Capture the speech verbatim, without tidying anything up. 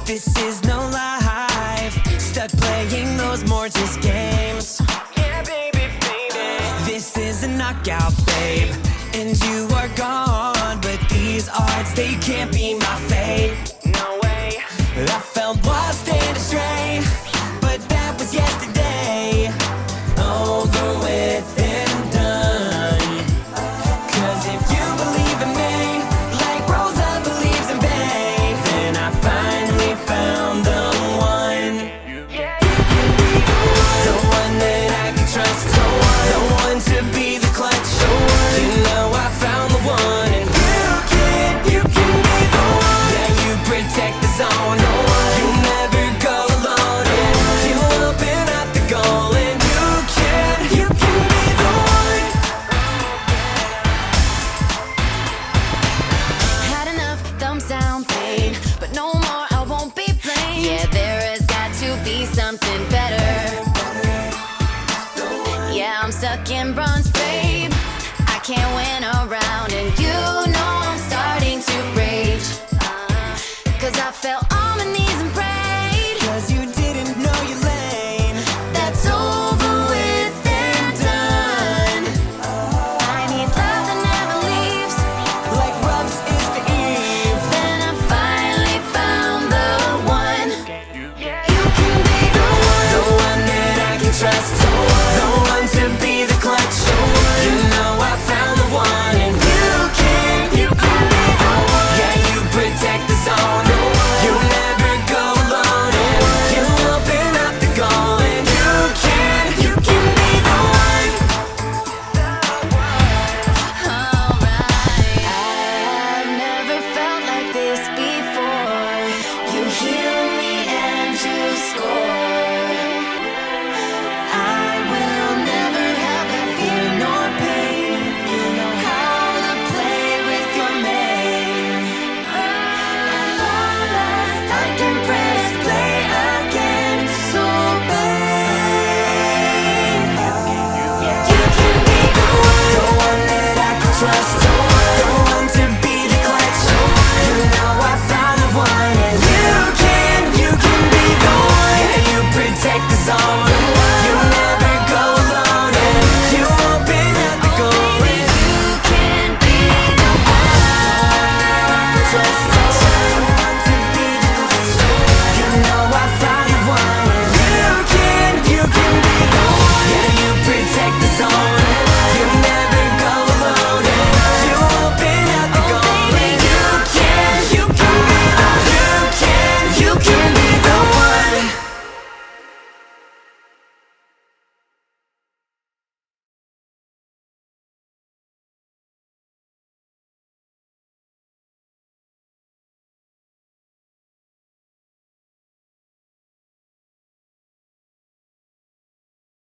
This is no life, stuck playing those Mortis games. Yeah, baby, baby. This is a knockout, babe, and you are gone. But these odds, they can't be my fate. No way. I felt lost and astray, but that was yesterday. Over with and done. Cause if you believe in me, like Rosa believes in Bae, then I finally found the one. The one that I can trust. The one to be the clutch. You know I found the one. And you can, you can be the one. Yeah, you protect the zone. You never go alone. And you open up the goal. And you can, you can be the one. Had enough thumbs down pain, but no more, I won't be playing. Yeah, there has got to be something better. Yeah, I'm stuck in bronze, babe. I can't win around, and you know I'm starting to rage. Cause I fell on my knees and prayed. Cause you didn't know your lane. That's over with and done. I need love that never leaves. Like Rubs is for Eve. Then I finally found the one. You can be the one. The one that I can trust. The one to be the clutch. You know I found the one. And you can, you can be the one. Yeah, you protect the zone. You never go alone. And you open up the goal. And you can, you can be the one. Alright. I've never felt like this before. You heal me and you score. I will never have that fear nor pain. You know how to play with your mane. At long last I can press play again. So babe, you can be the one. The one that I can trust.